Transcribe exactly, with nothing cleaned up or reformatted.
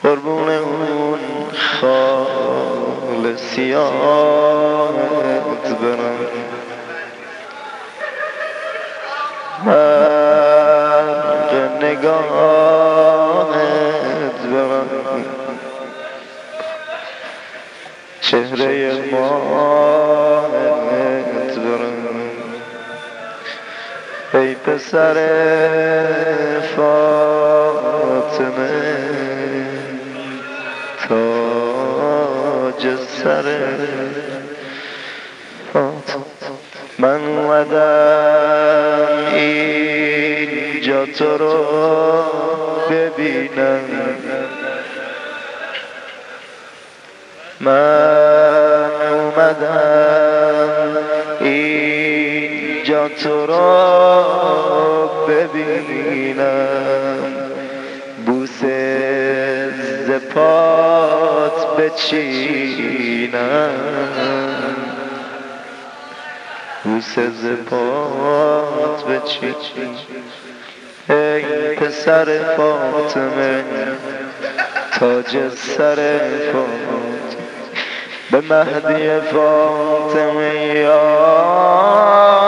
قربون اون خال سیاهت برم، مرگ نگاهت برم، چهره ماهت برم. ای پسر فاطمه تاج سر فاطمه، من اومدم اینجا تو رو ببینم، من اومدم اینجا تو رو ببینم، بوسه ز پات بچینم، بوسه ز پات بچینم. ای پسر فاطمه تاج سر فاطمه، به مهدی فاطمه یا